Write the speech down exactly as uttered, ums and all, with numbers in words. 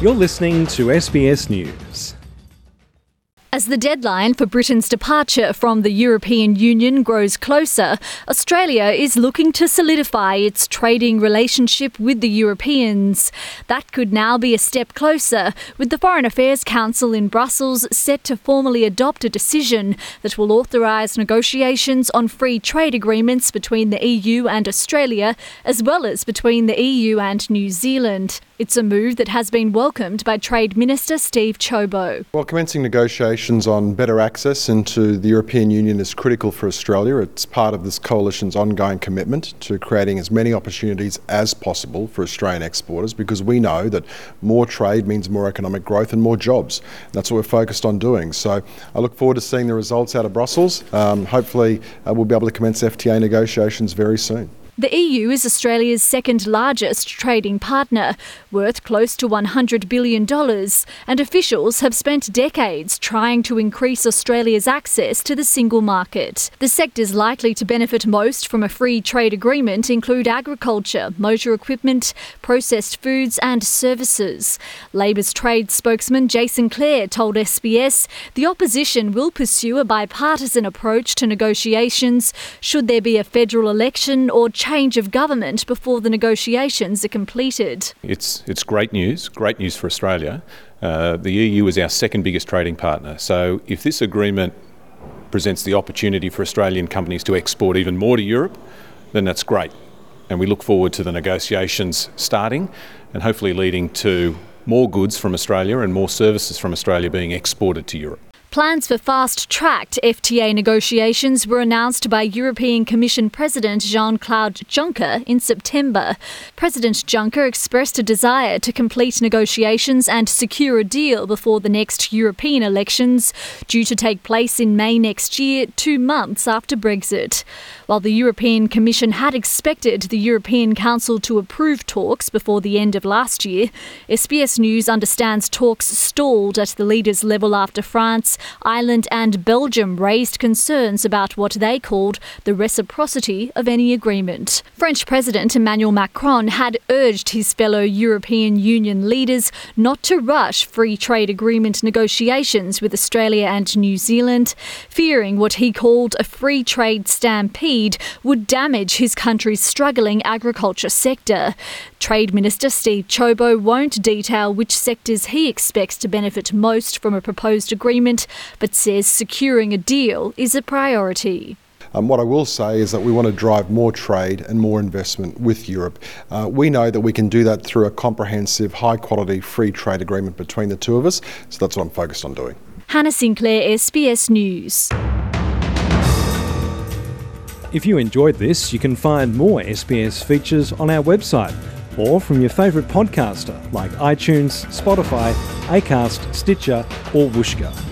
You're listening to S B S News. As the deadline for Britain's departure from the European Union grows closer, Australia is looking to solidify its trading relationship with the Europeans. That could now be a step closer, with the Foreign Affairs Council in Brussels set to formally adopt a decision that will authorise negotiations on free trade agreements between the E U and Australia, as well as between the E U and New Zealand. It's a move that has been welcomed by Trade Minister Steve Ciobo. Well, commencing negotiations on better access into the European Union is critical for Australia. It's part of this coalition's ongoing commitment to creating as many opportunities as possible for Australian exporters, because we know that more trade means more economic growth and more jobs. And that's what we're focused on doing. So I look forward to seeing the results out of Brussels. Um, hopefully uh, we'll be able to commence F T A negotiations very soon. The E U is Australia's second largest trading partner, worth close to one hundred billion dollars, and officials have spent decades trying to increase Australia's access to the single market. The sectors likely to benefit most from a free trade agreement include agriculture, motor equipment, processed foods and services. Labor's trade spokesman Jason Clare told S B S the opposition will pursue a bipartisan approach to negotiations should there be a federal election or change of government before the negotiations are completed. It's it's great news, great news for Australia. Uh, the E U is our second biggest trading partner. So if this agreement presents the opportunity for Australian companies to export even more to Europe, then that's great. And we look forward to the negotiations starting and hopefully leading to more goods from Australia and more services from Australia being exported to Europe. Plans for fast-tracked F T A negotiations were announced by European Commission President Jean-Claude Juncker in September. President Juncker expressed a desire to complete negotiations and secure a deal before the next European elections, due to take place in May next year, two months after Brexit. While the European Commission had expected the European Council to approve talks before the end of last year, S B S News understands talks stalled at the leaders' level after France, Ireland and Belgium raised concerns about what they called the reciprocity of any agreement. French President Emmanuel Macron had urged his fellow European Union leaders not to rush free trade agreement negotiations with Australia and New Zealand, fearing what he called a free trade stampede would damage his country's struggling agriculture sector. Trade Minister Steve Ciobo won't detail which sectors he expects to benefit most from a proposed agreement, but says securing a deal is a priority. Um, what I will say is that we want to drive more trade and more investment with Europe. Uh, we know that we can do that through a comprehensive, high-quality free trade agreement between the two of us, so that's what I'm focused on doing. Hannah Sinclair, S B S News. If you enjoyed this, you can find more S B S features on our website or from your favourite podcaster like iTunes, Spotify, Acast, Stitcher or Whooshkaa.